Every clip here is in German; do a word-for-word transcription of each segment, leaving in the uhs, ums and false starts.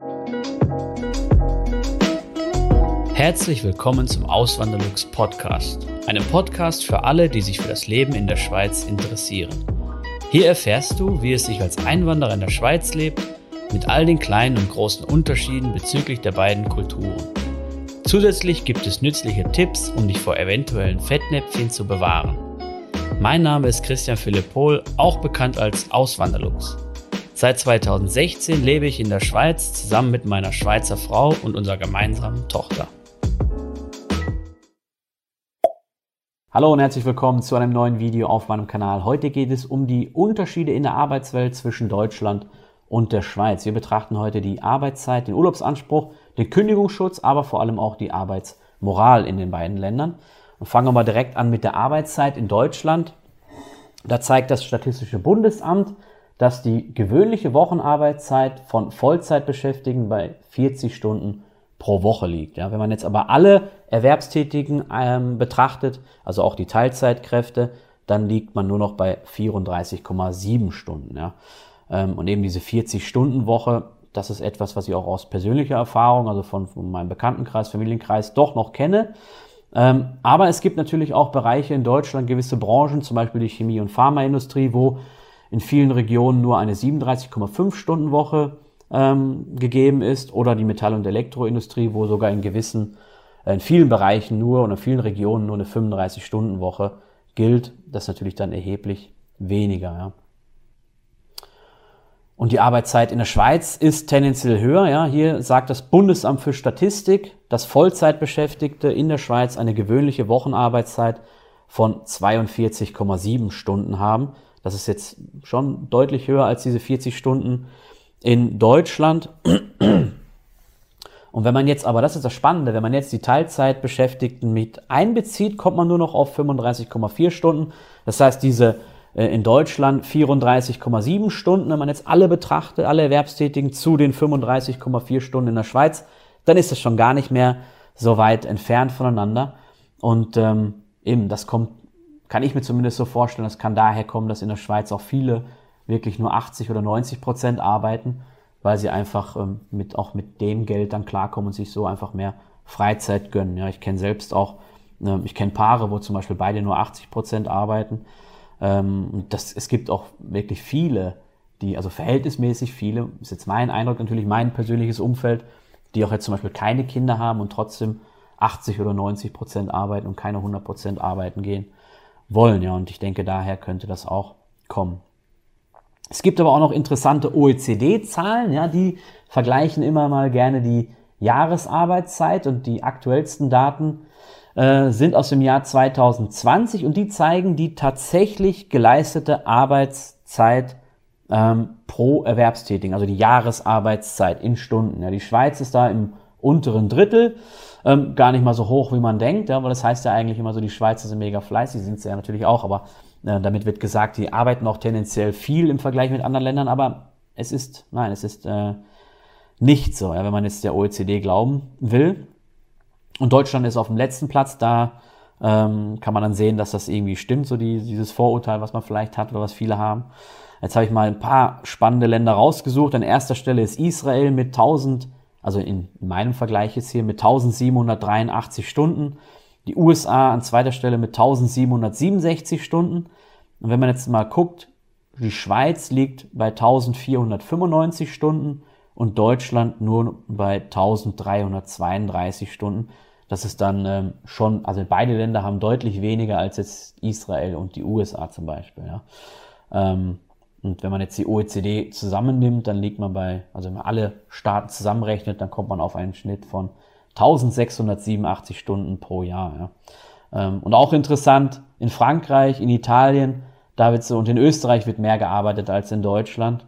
Herzlich willkommen zum Auswanderlux Podcast, einem Podcast für alle, die sich für das Leben in der Schweiz interessieren. Hier erfährst du, wie es sich als Einwanderer in der Schweiz lebt, mit all den kleinen und großen Unterschieden bezüglich der beiden Kulturen. Zusätzlich gibt es nützliche Tipps, um dich vor eventuellen Fettnäpfchen zu bewahren. Mein Name ist Christian Philipp Pohl, auch bekannt als Auswanderlux. Seit zweitausendsechzehn lebe ich in der Schweiz zusammen mit meiner Schweizer Frau und unserer gemeinsamen Tochter. Hallo und herzlich willkommen zu einem neuen Video auf meinem Kanal. Heute geht es um die Unterschiede in der Arbeitswelt zwischen Deutschland und der Schweiz. Wir betrachten heute die Arbeitszeit, den Urlaubsanspruch, den Kündigungsschutz, aber vor allem auch die Arbeitsmoral in den beiden Ländern. Und fangen wir mal direkt an mit der Arbeitszeit in Deutschland. Da zeigt das Statistische Bundesamt, dass die gewöhnliche Wochenarbeitszeit von Vollzeitbeschäftigten bei vierzig Stunden pro Woche liegt. Ja, wenn man jetzt aber alle Erwerbstätigen ähm, betrachtet, also auch die Teilzeitkräfte, dann liegt man nur noch bei vierunddreißig Komma sieben Stunden. Ja. Ähm, und eben diese vierzig-Stunden-Woche, das ist etwas, was ich auch aus persönlicher Erfahrung, also von, von meinem Bekanntenkreis, Familienkreis, doch noch kenne. Ähm, aber es gibt natürlich auch Bereiche in Deutschland, gewisse Branchen, zum Beispiel die Chemie- und Pharmaindustrie, wo in vielen Regionen nur eine siebenunddreißig Komma fünf Stunden Woche ähm, gegeben ist, oder die Metall- und Elektroindustrie, wo sogar in gewissen, äh, in vielen Bereichen nur oder in vielen Regionen nur eine fünfunddreißig Stunden Woche gilt. Das ist natürlich dann erheblich weniger. Ja. Und die Arbeitszeit in der Schweiz ist tendenziell höher. Ja. Hier sagt das Bundesamt für Statistik, dass Vollzeitbeschäftigte in der Schweiz eine gewöhnliche Wochenarbeitszeit von zweiundvierzig Komma sieben Stunden haben. Das ist jetzt schon deutlich höher als diese vierzig Stunden in Deutschland. Und wenn man jetzt, aber das ist das Spannende, wenn man jetzt die Teilzeitbeschäftigten mit einbezieht, kommt man nur noch auf fünfunddreißig Komma vier Stunden. Das heißt, diese äh, in Deutschland vierunddreißig Komma sieben Stunden, wenn man jetzt alle betrachtet, alle Erwerbstätigen zu den fünfunddreißig Komma vier Stunden in der Schweiz, dann ist es schon gar nicht mehr so weit entfernt voneinander. Und ähm, eben, das kommt, kann ich mir zumindest so vorstellen, das kann daher kommen, dass in der Schweiz auch viele wirklich nur achtzig oder neunzig Prozent arbeiten, weil sie einfach ähm, mit, auch mit dem Geld dann klarkommen und sich so einfach mehr Freizeit gönnen. Ja, ich kenne selbst auch, äh, ich kenne Paare, wo zum Beispiel beide nur achtzig Prozent arbeiten. Ähm, und das, es gibt auch wirklich viele, die, also verhältnismäßig viele, ist jetzt mein Eindruck, natürlich mein persönliches Umfeld, die auch jetzt zum Beispiel keine Kinder haben und trotzdem achtzig oder neunzig Prozent arbeiten und keine hundert Prozent arbeiten gehen wollen. Ja, und ich denke, daher könnte das auch kommen. Es gibt aber auch noch interessante O E C D-Zahlen, ja, die vergleichen immer mal gerne die Jahresarbeitszeit, und die aktuellsten Daten äh, sind aus dem Jahr zweitausendzwanzig und die zeigen die tatsächlich geleistete Arbeitszeit ähm, pro Erwerbstätigen, also die Jahresarbeitszeit in Stunden. Ja, die Schweiz ist da im unteren Drittel, ähm, gar nicht mal so hoch, wie man denkt, ja, weil das heißt ja eigentlich immer so, die Schweizer sind mega fleißig, sind sie ja natürlich auch, aber äh, damit wird gesagt, die arbeiten auch tendenziell viel im Vergleich mit anderen Ländern, aber es ist, nein, es ist äh, nicht so, ja, wenn man jetzt der O E C D glauben will. Und Deutschland ist auf dem letzten Platz, da ähm, kann man dann sehen, dass das irgendwie stimmt, so die, dieses Vorurteil, was man vielleicht hat oder was viele haben. Jetzt habe ich mal ein paar spannende Länder rausgesucht. An erster Stelle ist Israel mit tausend, also in meinem Vergleich jetzt hier mit eintausendsiebenhundertdreiundachtzig Stunden. Die U S A an zweiter Stelle mit eintausendsiebenhundertsiebenundsechzig Stunden. Und wenn man jetzt mal guckt, die Schweiz liegt bei eintausendvierhundertfünfundneunzig Stunden und Deutschland nur bei eintausenddreihundertzweiunddreißig Stunden. Das ist dann ähm, schon, also beide Länder haben deutlich weniger als jetzt Israel und die U S A zum Beispiel. Ja. Ähm, und wenn man jetzt die O E C D zusammennimmt, dann liegt man bei, also wenn man alle Staaten zusammenrechnet, dann kommt man auf einen Schnitt von eintausendsechshundertsiebenundachtzig Stunden pro Jahr. Ja. Ähm, und auch interessant, in Frankreich, in Italien, da wird so, und in Österreich wird mehr gearbeitet als in Deutschland.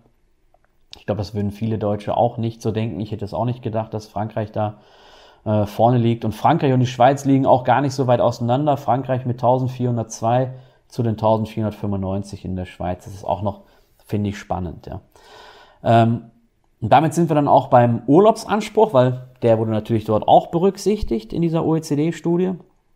Ich glaube, das würden viele Deutsche auch nicht so denken. Ich hätte es auch nicht gedacht, dass Frankreich da äh, vorne liegt. Und Frankreich und die Schweiz liegen auch gar nicht so weit auseinander. Frankreich mit eintausendvierhundertzwei zu den eintausendvierhundertfünfundneunzig in der Schweiz. Das ist auch noch, finde ich, spannend. Ja. Ähm, und damit sind wir dann auch beim Urlaubsanspruch, weil der wurde natürlich dort auch berücksichtigt in dieser O E C D-Studie.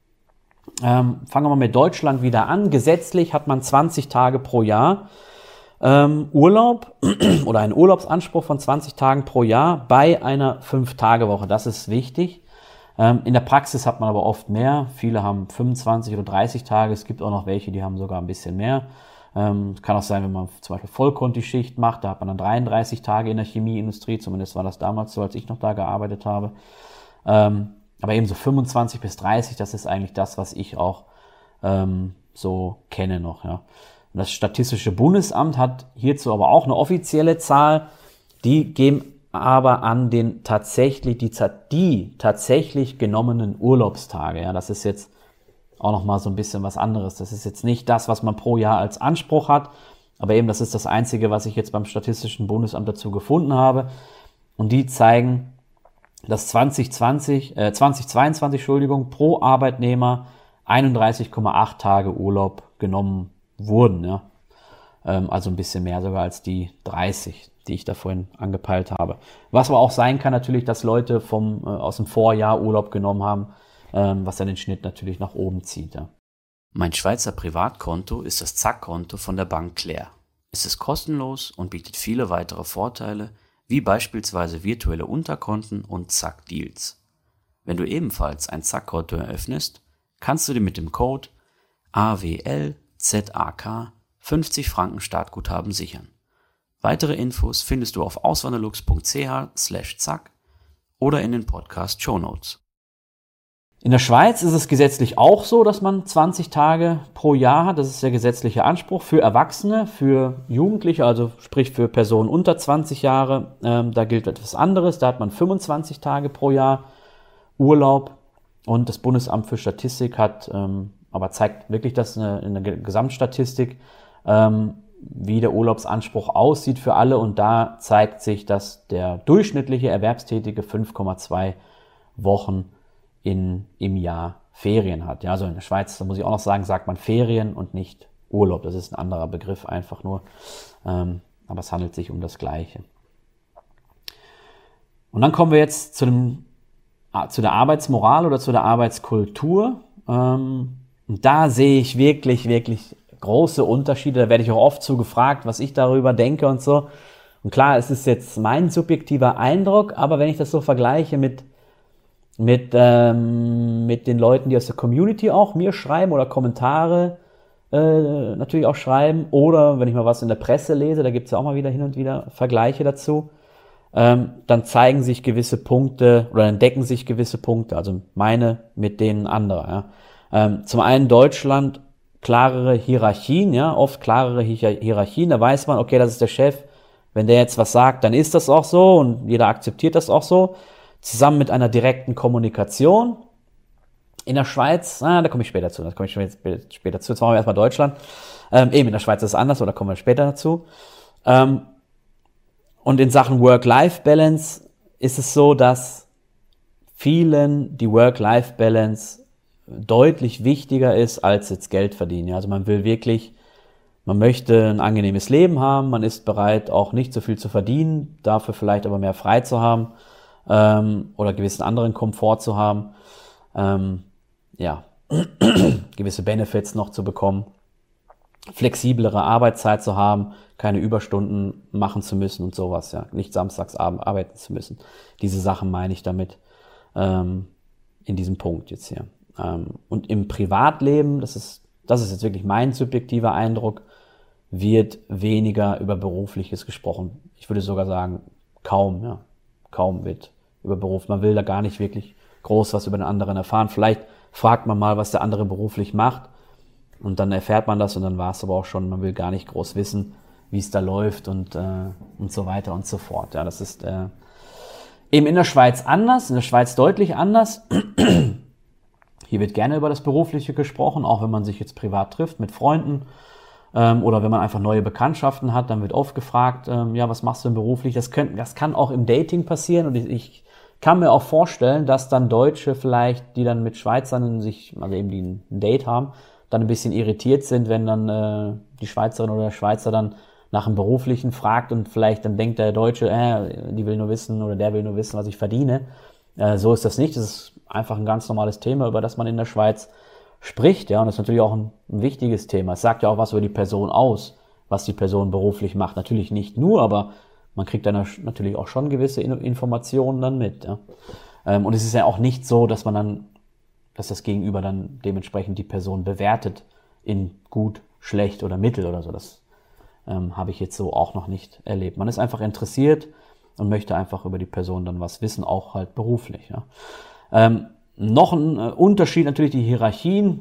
Ähm, fangen wir mal mit Deutschland wieder an. Gesetzlich hat man zwanzig Tage pro Jahr. ähm, Urlaub oder einen Urlaubsanspruch von zwanzig Tagen pro Jahr bei einer fünf Tage Woche. Das ist wichtig. Ähm, in der Praxis hat man aber oft mehr. Viele haben fünfundzwanzig oder dreißig Tage. Es gibt auch noch welche, die haben sogar ein bisschen mehr. Ähm, kann auch sein, wenn man zum Beispiel Vollkonti-Schicht macht, da hat man dann dreiunddreißig Tage in der Chemieindustrie. Zumindest war das damals so, als ich noch da gearbeitet habe. Ähm, aber eben so fünfundzwanzig bis dreißig, das ist eigentlich das, was ich auch ähm, so kenne noch, ja. Und das Statistische Bundesamt hat hierzu aber auch eine offizielle Zahl, die geben aber an den tatsächlich, die, die tatsächlich genommenen Urlaubstage. Ja, das ist jetzt auch nochmal so ein bisschen was anderes. Das ist jetzt nicht das, was man pro Jahr als Anspruch hat, aber eben das ist das Einzige, was ich jetzt beim Statistischen Bundesamt dazu gefunden habe. Und die zeigen, dass zwanzig zwanzig, äh, zwanzig zweiundzwanzig, Entschuldigung, pro Arbeitnehmer einunddreißig Komma acht Tage Urlaub genommen wurden, ja. Ähm, also ein bisschen mehr sogar als die dreißig, die ich da vorhin angepeilt habe. Was aber auch sein kann natürlich, dass Leute vom, äh, aus dem Vorjahr Urlaub genommen haben, ähm, was dann den Schnitt natürlich nach oben zieht, ja. Mein Schweizer Privatkonto ist das Zack-Konto von der Bank Claire. Es ist kostenlos und bietet viele weitere Vorteile, wie beispielsweise virtuelle Unterkonten und Zack-Deals. Wenn du ebenfalls ein Zack-Konto eröffnest, kannst du dir mit dem Code A W L Z A K fünfzig Franken Startguthaben sichern. Weitere Infos findest du auf auswanderlux punkt c h slash zack oder in den Podcast Shownotes. In der Schweiz ist es gesetzlich auch so, dass man zwanzig Tage pro Jahr hat. Das ist der gesetzliche Anspruch für Erwachsene, für Jugendliche, also sprich für Personen unter zwanzig Jahre. Ähm, da gilt etwas anderes. Da hat man fünfundzwanzig Tage pro Jahr Urlaub. Und das Bundesamt für Statistik hat, ähm, aber zeigt wirklich das in der, in der Gesamtstatistik, ähm, wie der Urlaubsanspruch aussieht für alle. Und da zeigt sich, dass der durchschnittliche Erwerbstätige fünf Komma zwei Wochen in, im Jahr Ferien hat. Ja, also in der Schweiz, da muss ich auch noch sagen, sagt man Ferien und nicht Urlaub. Das ist ein anderer Begriff einfach nur. Ähm, aber es handelt sich um das Gleiche. Und dann kommen wir jetzt zu, dem, zu der Arbeitsmoral oder zu der Arbeitskultur. Ähm, und da sehe ich wirklich, wirklich große Unterschiede. Da werde ich auch oft zu gefragt, was ich darüber denke und so. Und klar, es ist jetzt mein subjektiver Eindruck, aber wenn ich das so vergleiche mit mit, ähm, mit den Leuten, die aus der Community auch mir schreiben oder Kommentare äh, natürlich auch schreiben, oder wenn ich mal was in der Presse lese, da gibt es ja auch mal wieder hin und wieder Vergleiche dazu, ähm, dann zeigen sich gewisse Punkte oder entdecken sich gewisse Punkte, also meine mit denen anderer. Ja. Ähm, zum einen Deutschland, klarere Hierarchien, ja, oft klarere Hierarchien, da weiß man, okay, das ist der Chef, wenn der jetzt was sagt, dann ist das auch so und jeder akzeptiert das auch so. Zusammen mit einer direkten Kommunikation. In der Schweiz, ah, da komme ich später zu, da komme ich später zu. Jetzt machen wir erstmal Deutschland. Ähm, eben in der Schweiz ist es anders, oder kommen wir später dazu. Ähm, und in Sachen Work-Life-Balance ist es so, dass vielen die Work-Life-Balance deutlich wichtiger ist, als jetzt Geld verdienen. Ja, also man will wirklich, man möchte ein angenehmes Leben haben, man ist bereit, auch nicht so viel zu verdienen, dafür vielleicht aber mehr frei zu haben. Ähm, oder gewissen anderen Komfort zu haben, ähm, ja, gewisse Benefits noch zu bekommen, flexiblere Arbeitszeit zu haben, keine Überstunden machen zu müssen und sowas, ja, nicht samstags arbeiten zu müssen. Diese Sachen meine ich damit ähm, in diesem Punkt jetzt hier. Ähm, und im Privatleben, das ist, das ist jetzt wirklich mein subjektiver Eindruck, wird weniger über Berufliches gesprochen. Ich würde sogar sagen, kaum, ja, kaum wird über Beruf. Man will da gar nicht wirklich groß was über den anderen erfahren. Vielleicht fragt man mal, was der andere beruflich macht und dann erfährt man das und dann war es aber auch schon. Man will gar nicht groß wissen, wie es da läuft und, äh, und so weiter und so fort. Ja, das ist äh, eben in der Schweiz anders, in der Schweiz deutlich anders. Hier wird gerne über das Berufliche gesprochen, auch wenn man sich jetzt privat trifft mit Freunden. Ähm, oder wenn man einfach neue Bekanntschaften hat, dann wird oft gefragt, ähm, ja, was machst du denn beruflich? Das, könnt, das kann auch im Dating passieren und ich, ich kann mir auch vorstellen, dass dann Deutsche vielleicht, die dann mit Schweizern sich, also eben die ein Date haben, dann ein bisschen irritiert sind, wenn dann äh, die Schweizerin oder der Schweizer dann nach dem Beruflichen fragt und vielleicht dann denkt der Deutsche, äh, die will nur wissen oder der will nur wissen, was ich verdiene. Äh, so ist das nicht. Das ist einfach ein ganz normales Thema, über das man in der Schweiz spricht, ja, und das ist natürlich auch ein, ein wichtiges Thema. Es sagt ja auch was über die Person aus, was die Person beruflich macht. Natürlich nicht nur, aber man kriegt dann natürlich auch schon gewisse Informationen dann mit. Ja. Und es ist ja auch nicht so, dass man dann, dass das Gegenüber dann dementsprechend die Person bewertet in gut, schlecht oder mittel oder so. Das ähm, habe ich jetzt so auch noch nicht erlebt. Man ist einfach interessiert und möchte einfach über die Person dann was wissen, auch halt beruflich. Ja. Ähm, noch ein äh, Unterschied natürlich die Hierarchien.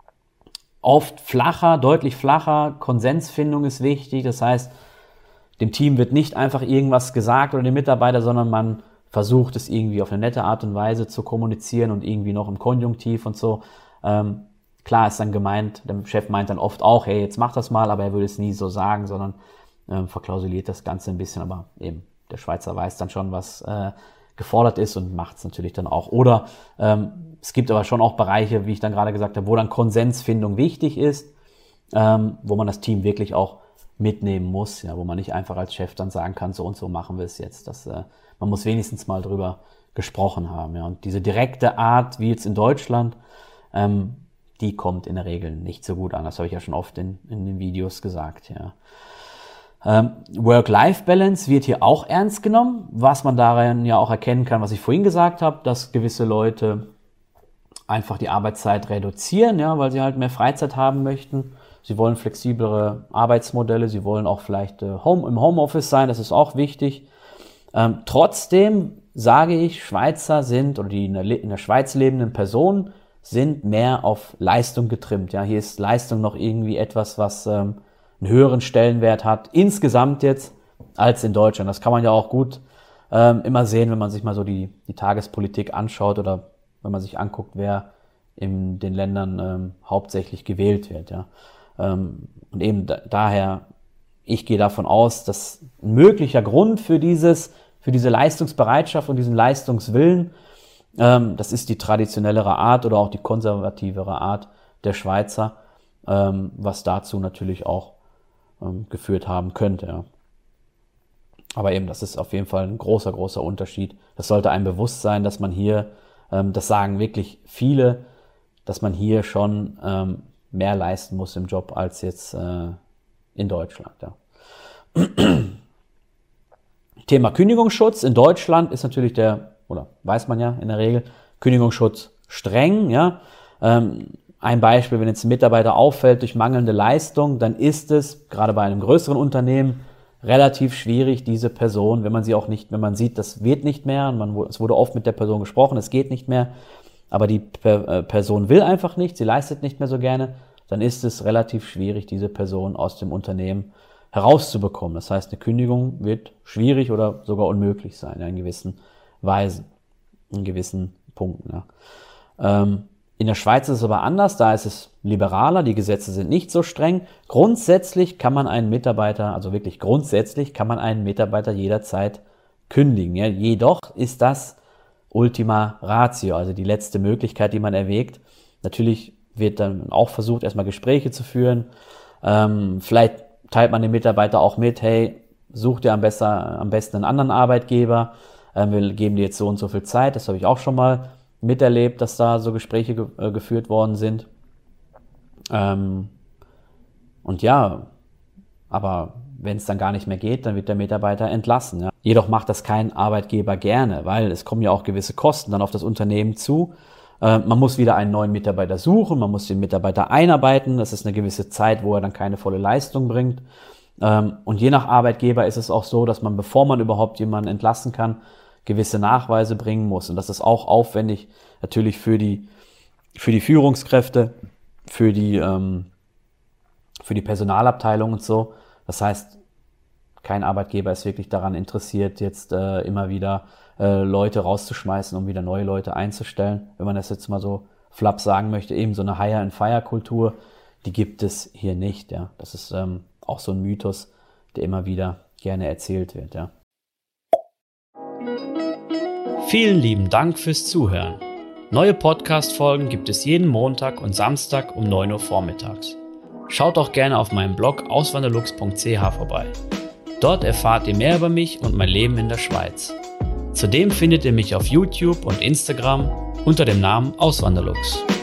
Oft flacher, deutlich flacher. Konsensfindung ist wichtig. Das heißt, dem Team wird nicht einfach irgendwas gesagt oder dem Mitarbeiter, sondern man versucht es irgendwie auf eine nette Art und Weise zu kommunizieren und irgendwie noch im Konjunktiv und so. Ähm, klar ist dann gemeint, der Chef meint dann oft auch, hey, jetzt mach das mal, aber er würde es nie so sagen, sondern ähm, verklausuliert das Ganze ein bisschen. Aber eben, der Schweizer weiß dann schon, was äh, gefordert ist und macht es natürlich dann auch. Oder ähm, es gibt aber schon auch Bereiche, wie ich dann gerade gesagt habe, wo dann Konsensfindung wichtig ist, ähm, wo man das Team wirklich auch mitnehmen muss, ja, wo man nicht einfach als Chef dann sagen kann, so und so machen wir es jetzt. Das, äh, man muss wenigstens mal drüber gesprochen haben. Ja. Und diese direkte Art, wie jetzt in Deutschland, ähm, die kommt in der Regel nicht so gut an. Das habe ich ja schon oft in, in den Videos gesagt. Ja. Ähm, Work-Life-Balance wird hier auch ernst genommen, was man darin ja auch erkennen kann, was ich vorhin gesagt habe, dass gewisse Leute einfach die Arbeitszeit reduzieren, ja, weil sie halt mehr Freizeit haben möchten. Sie wollen flexiblere Arbeitsmodelle, sie wollen auch vielleicht äh, Home, im Homeoffice sein, das ist auch wichtig. Ähm, trotzdem sage ich, Schweizer sind, oder die in der, in der Schweiz lebenden Personen sind mehr auf Leistung getrimmt. Ja, hier ist Leistung noch irgendwie etwas, was ähm, einen höheren Stellenwert hat, insgesamt jetzt, als in Deutschland. Das kann man ja auch gut ähm, immer sehen, wenn man sich mal so die, die Tagespolitik anschaut oder wenn man sich anguckt, wer in den Ländern ähm, hauptsächlich gewählt wird. Ja. Ähm, und eben da, daher, ich gehe davon aus, dass ein möglicher Grund für dieses, für diese Leistungsbereitschaft und diesen Leistungswillen, ähm, das ist die traditionellere Art oder auch die konservativere Art der Schweizer, ähm, was dazu natürlich auch ähm, geführt haben könnte. Ja. Aber eben, das ist auf jeden Fall ein großer, großer Unterschied. Das sollte einem bewusst sein, dass man hier, ähm, das sagen wirklich viele, dass man hier schon ähm, mehr leisten muss im Job als jetzt äh, in Deutschland. Ja. Thema Kündigungsschutz. In Deutschland ist natürlich der, oder weiß man ja in der Regel, Kündigungsschutz streng. Ja. Ähm, ein Beispiel, wenn jetzt ein Mitarbeiter auffällt durch mangelnde Leistung, dann ist es, gerade bei einem größeren Unternehmen, relativ schwierig, diese Person, wenn man sie auch nicht, wenn man sieht, das wird nicht mehr, und man, es wurde oft mit der Person gesprochen, es geht nicht mehr, aber die Person will einfach nicht, sie leistet nicht mehr so gerne, dann ist es relativ schwierig, diese Person aus dem Unternehmen herauszubekommen. Das heißt, eine Kündigung wird schwierig oder sogar unmöglich sein, ja, in gewissen Weisen, in gewissen Punkten. Ja. Ähm, in der Schweiz ist es aber anders, da ist es liberaler, die Gesetze sind nicht so streng. Grundsätzlich kann man einen Mitarbeiter, also wirklich grundsätzlich, kann man einen Mitarbeiter jederzeit kündigen. Ja. Jedoch ist das Ultima Ratio, also die letzte Möglichkeit, die man erwägt. Natürlich wird dann auch versucht, erstmal Gespräche zu führen. Ähm, vielleicht teilt man den Mitarbeiter auch mit, hey, such dir am, besser, am besten einen anderen Arbeitgeber. Ähm, wir geben dir jetzt so und so viel Zeit. Das habe ich auch schon mal miterlebt, dass da so Gespräche ge- äh, geführt worden sind. Ähm, und ja, aber wenn es dann gar nicht mehr geht, dann wird der Mitarbeiter entlassen. Ja. Jedoch macht das kein Arbeitgeber gerne, weil es kommen ja auch gewisse Kosten dann auf das Unternehmen zu. Äh, man muss wieder einen neuen Mitarbeiter suchen, man muss den Mitarbeiter einarbeiten. Das ist eine gewisse Zeit, wo er dann keine volle Leistung bringt. Ähm, und je nach Arbeitgeber ist es auch so, dass man, bevor man überhaupt jemanden entlassen kann, gewisse Nachweise bringen muss. Und das ist auch aufwendig natürlich für die, für die Führungskräfte, für die, ähm, für die Personalabteilung und so. Das heißt, kein Arbeitgeber ist wirklich daran interessiert, jetzt äh, immer wieder äh, Leute rauszuschmeißen, um wieder neue Leute einzustellen. Wenn man das jetzt mal so flapp sagen möchte, eben so eine Hire-and-Fire-Kultur, die gibt es hier nicht. Ja, das ist ähm, auch so ein Mythos, der immer wieder gerne erzählt wird. Ja. Vielen lieben Dank fürs Zuhören. Neue Podcast-Folgen gibt es jeden Montag und Samstag um neun Uhr vormittags. Schaut auch gerne auf meinem Blog auswanderlux punkt c h vorbei. Dort erfahrt ihr mehr über mich und mein Leben in der Schweiz. Zudem findet ihr mich auf YouTube und Instagram unter dem Namen Auswanderlux.